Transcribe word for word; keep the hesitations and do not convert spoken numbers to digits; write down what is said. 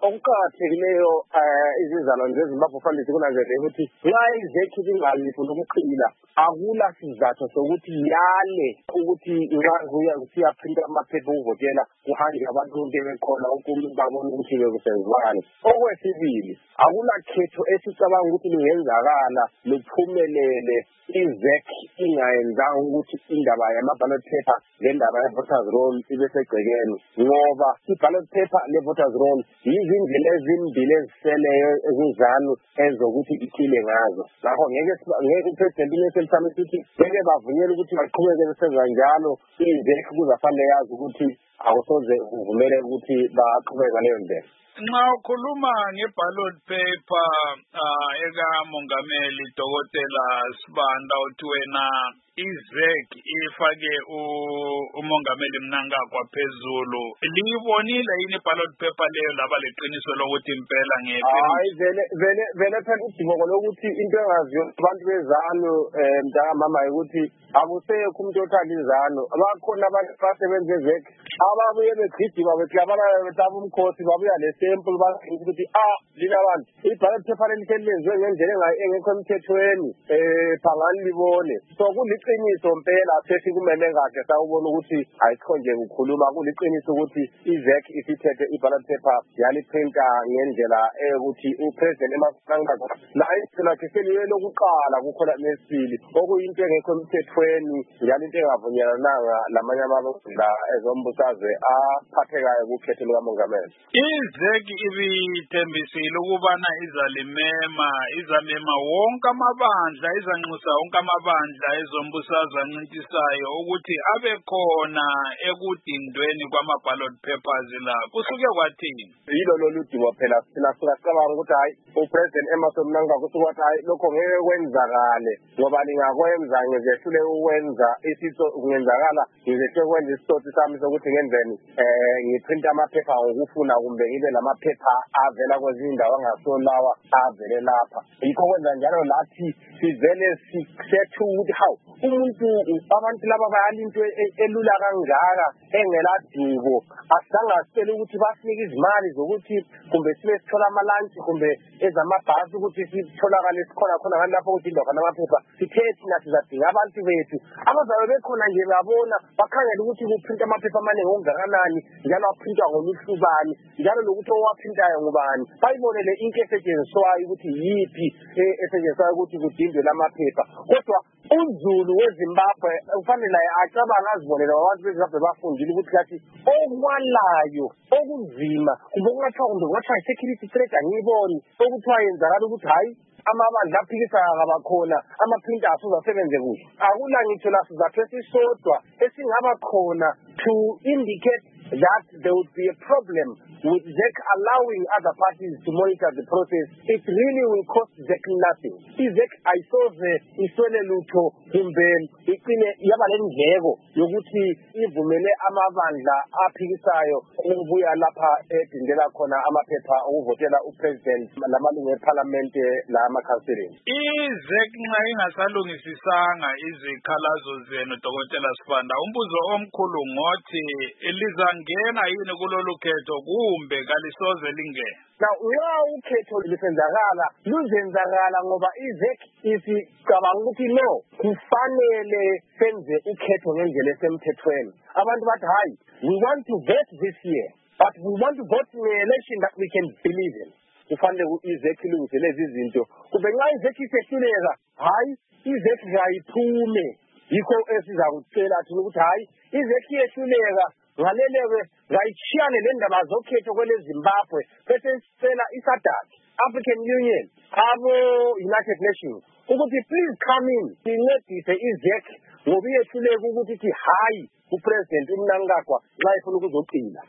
okuqakathekileyo eh izizalwane zeZimbabwe fanele kunanzelele ukuthi nxa izekhi zingalifuna ukuqila akula sizathu sokuthi yale ukuthi nxa siyaphinda amaphepha okuvotela kuhanjwe abantu bebekhona ukuthi babone ukuthi bekusenzwani. Okwesibili, akula khetho esicabanga ukuthi lingenzakala luphumelele izekhi ingayenzanga ukuthi indaba yama-ballot paper lendaba ye-voters roll ibe segcekeni, ngoba i-ballot paper le-voters roll yizindlela ezimbili eziseleyo ezizanu ezokuthi iqile ngazo. Ngakho ngeke ngeke upresident uNelson Chamisa ukuthi ngeke bavunyele ukuthi baqhubeke besenza njalo. Izekhi kuzafanele yazi ukuthi akusoze uvumele ukuthi baqhubeke leyo ndlela. Nxa ukhuluma nge-ballot paper uh, eka Mongameli Dokotela Sibanda uthi wena izekhi ifake uMongameli Mnangagwa phezulu, liyibonile yini ballot paper leyo laba leqiniso lokuthi impela ngephi? Hayi vele vele vele phela udingo lokuthi into engaziyo abantu bezanu eh mntakamama ukuthi akusekho umuntu othanda izanu. Abakhona abantu basebenza ezekhi ababuye begijima beklabana betaba umkhosi babuya lesample bathi ukuthi ah lina abantu i-ballot paper lenziwe ngendlela engekho emthethweni eh phangani libone. So kuliqiniso mpela sethi kumele kahle sawubona ukuthi ayikho nje ukukhuluma, kuliqiniso ukuthi izekhi isithethe i-ballot paper yaliprinta ngendlela ukuthi upresident eMnangagwa la isithela kiseliwe lokuqala kukhona nesibili okuyinto engekho emthethweni njalo into engavunyelwananga lamanye amabandla ezombusazwe aphathekayo kukhetho lukamongameli. Izekhi ibithembisile ukubana izalimema izamema wonke amabandla izanxusa wonke amabandla ezombusazwe ancintisayo ukuthi abe khona ekudindweni kwama-ballot papers la. Kusuke kwathini? Yilo lolu dingo phela sina sicabanga ukuthi hayi upresident Emmerson Mnangagwa kusuke wathi hayi lokho ngeke kwenzakale ngoba lingakwenza ngizehlule ukwenza isitho kungenzakala ngizehlule ukwenza isitho sami sokuthi ngenzeni eh ngiprinta amaphepha ngokufuna kumbe ngibe lamaphepha avela kwezinye indawo angasolawa avele lapha. Yikho kwenza njalo lathi sivele sisethu ukuthi hawu umuntu abantu laba bayalinto elula kangaka engeladubo asangasela ukuthi basinike izimali zokuthi kumbe sibe sithola amalanchi kumbe ezamabhasi ukuthi sitholakale sikhona khona ngalapho ukuthi indaba namaphepha sithethi nathi zadinga abantu bethu abazabe bekhona nje babona bakhangela ukuthi kuprinta amaphepha amaningi okungakanani njalo aprinta ngoluhlubani njalo lokuthi owaprintayo ngubani bayibonele into esetshenziswayo ukuthi yiphi esetshenziswayo ukuthi kudindwe lamaphepha. Kodwa uZulu weZimbabwe ufanele acabanga azibonele abantu beZimbabwe bafundile ukuthi kathi okwalayo okunzima kumbe kungathiwa kumbe kungathiwa i-security threat angiyiboni okuthiwa yenzakala ukuthi hayi amabandla aphikisana ngabakhona amaprinta asuza asebenze kuhle. Akula ngitho la sizathu esisodwa esingaba khona to indicate that there would be a problem with Z E C allowing other parties to monitor the process. It really will cost Z E C nothing. I-Z E C ayisoze iswele lutho kumbe iqine yaba lendleko yokuthi ivumele amabandla aphikisayo ukubuya lapha edindela khona amaphepha okuvotela upresident lamalungu eParliament lamakhansela. I-Z E C nxa ingasalungisisanga izikhalazo zenu Dokotela Sibanda, umbuzo omkhulu ngothi lizangena yini kulolu khetho kumbe kalisoze lingene? Now nxa ukhetho lisenzakala luzenzakala ngoba i-Z E C isicabanga ukuthi no kufanele senze ukhetho ngendlela esemthethweni. Abantu bathi hayi we want to vote this year but we want to vote in an election that we can believe in. Kufanele i-Z E C ilungise lezi zinto kube nxa i-Z E C isehluleka hayi i-Z E C ayiphume. Yikho esizakucela thina ukuthi hayi i-Z E C yehluleka ngaleleke ngayishiyane le ndaba zokhetho kwele Zimbabwe bese sicela iSADC, African Union, abo United Nations ukuthi please come in incedise i-Z E C ngoba iyehluleka ukuthi hayi upresident uMnangagwa nxa efuna ukuzoqila.